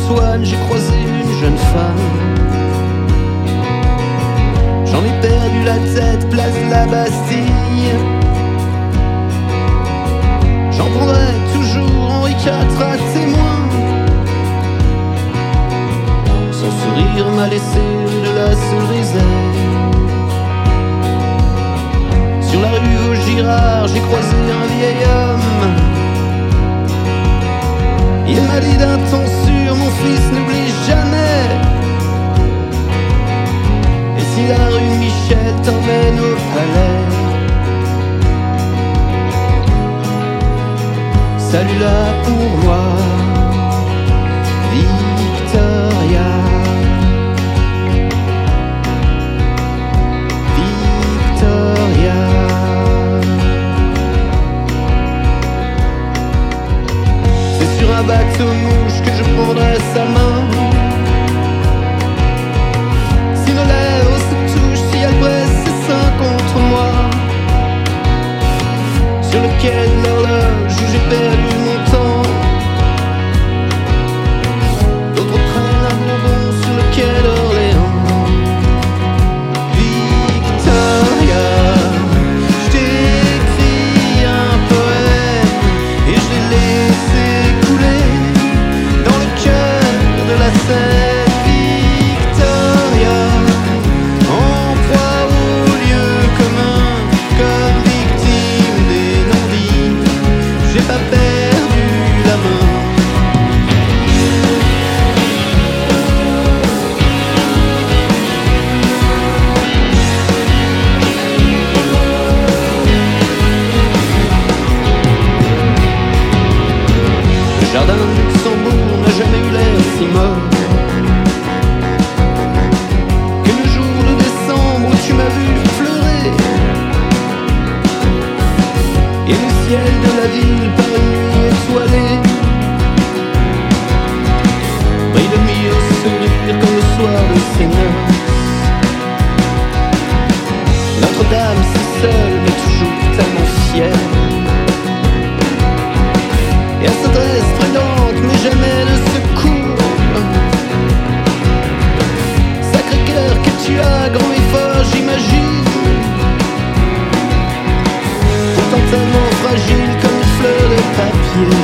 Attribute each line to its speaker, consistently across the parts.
Speaker 1: Antoine, j'ai croisé une jeune femme. J'en ai perdu la tête, place la Bastille. J'en prendrai toujours Henri IV à témoin. Son sourire m'a laissé de la cerisée. Sur la rue Vaugirard, j'ai croisé un vieil homme. Il m'a dit d'un ton sûr, mon fils, n'oublie jamais. Et si la rue Michel t'emmène au palais, salut-la pour moi, Victoria. Victoria. C'est sur un bateau mouche que je prendrai sa main. Si nos lèvres se touchent, si elle presse ses seins contre moi. Sur le quai de l'horloge où j'ai perdu mon temps. D'autres prennent un bonbon sur le quai d'Orléans. Victoria, je t'ai écrit un poème et je l'ai laissé couler dans le cœur de la Seine. Victoria, en proie au lieu commun, comme victime des non-dits, j'ai pas perdu la main. Le jardin de Luxembourg n'a jamais eu l'air si mort que le jour de décembre où tu m'as vu pleurer. Et le ciel de la ville par une nuit étoilée brille de mille sourires comme le soir de ses noces. Notre-Dame si seule mais toujours tellement fière. Et elle s'adresse prudente mais jamais de secours. Sacré-Cœur que tu as, grand et fort j'imagine, pourtant tellement fragile comme une fleur de papier.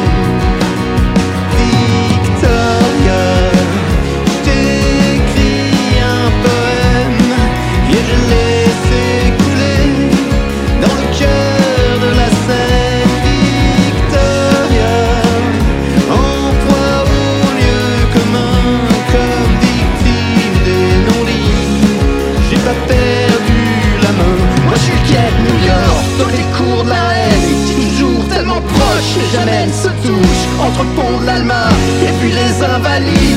Speaker 1: Victoria, je t'ai écrit un poème et je l'ai laissé couler dans le cœur de la Seine. Victoria, en proie au lieu commun, comme victime des non-dits, j'ai pas perdu la main. Moi je suis le quai de New York, dans les cours de la haine, toujours tellement proche que jamais ne se touche, entre le pont de l'Alma et puis les Invalides.